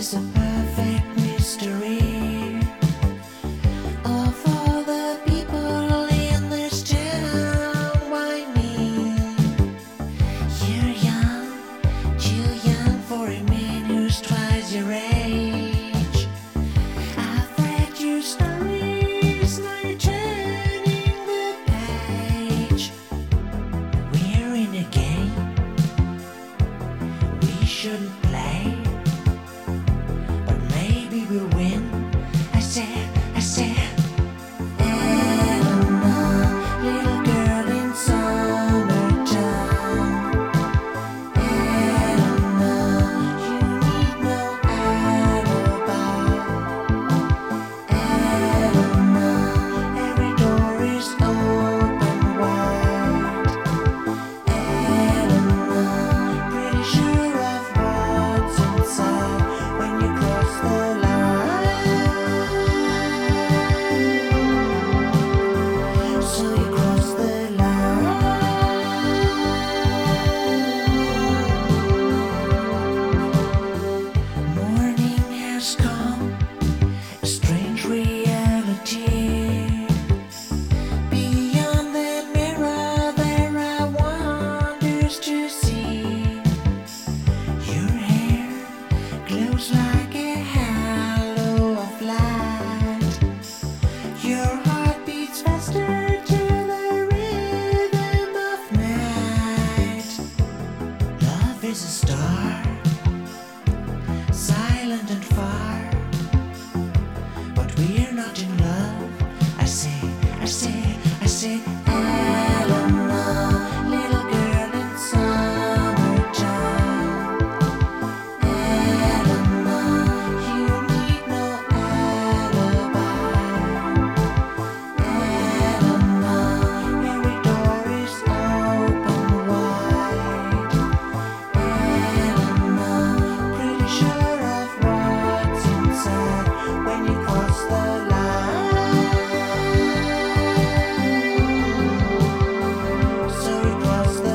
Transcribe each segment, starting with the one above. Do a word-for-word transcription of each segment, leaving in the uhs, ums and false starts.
is a perfect mystery of all the people in this town. Why me? You're young, too young for a man who's twice your age. I've read your stories, now you're turning the page. We're in a game we shouldn't play, but maybe we'll win. I said, I said, Eleanor, little girl in summertime. Eleanor, you need no alibi. Eleanor, every door is open wide. Eleanor, pretty sure of what's inside when you cross the line. So you cross the line. Morning has come, a strange reality. Beyond the mirror there are wonders to see. Your hair glows like a halo of light. Your heart beats faster to the rhythm of night. Love is a star, silent and far, but we're not in love. I say, I say, I say, Eleanor, little girl in summertime. Eleanor, you need no alibi. Eleanor, every door is open wide. Eleanor, pretty sure of what's inside when you cross the line. So you cross the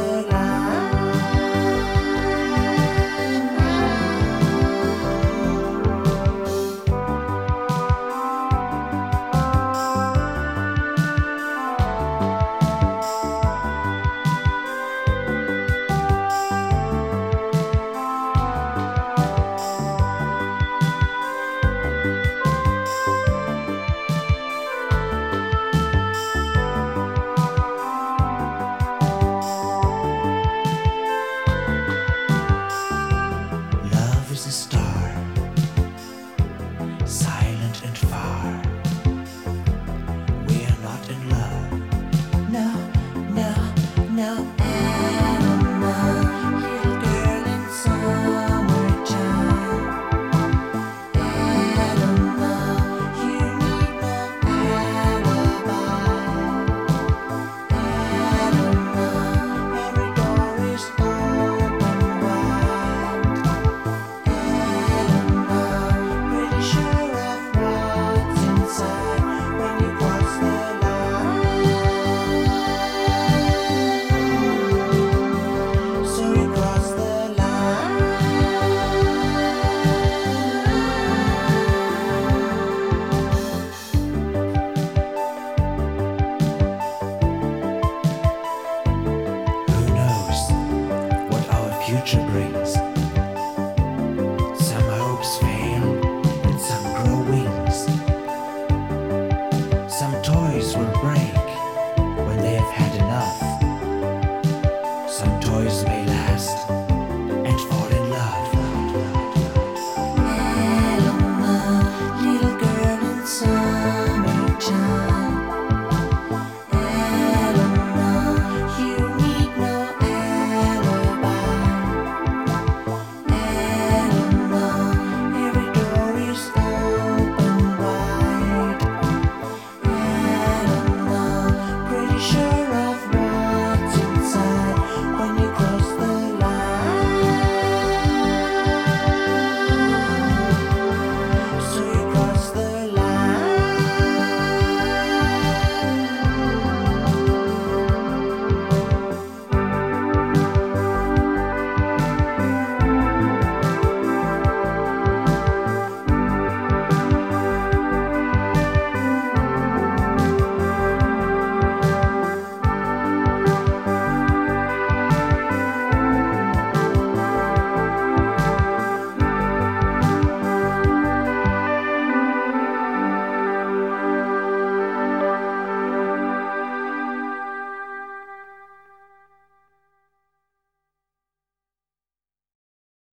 Love is a star, silent and far. We are not in love. No, no, no. Eleanor, little girl in summertime. Eleanor, you need no alibi. Eleanor, every door is open wide. Eleanor, pretty sure of what's inside when you cross the line. So you cross the line. Who knows what our future brings?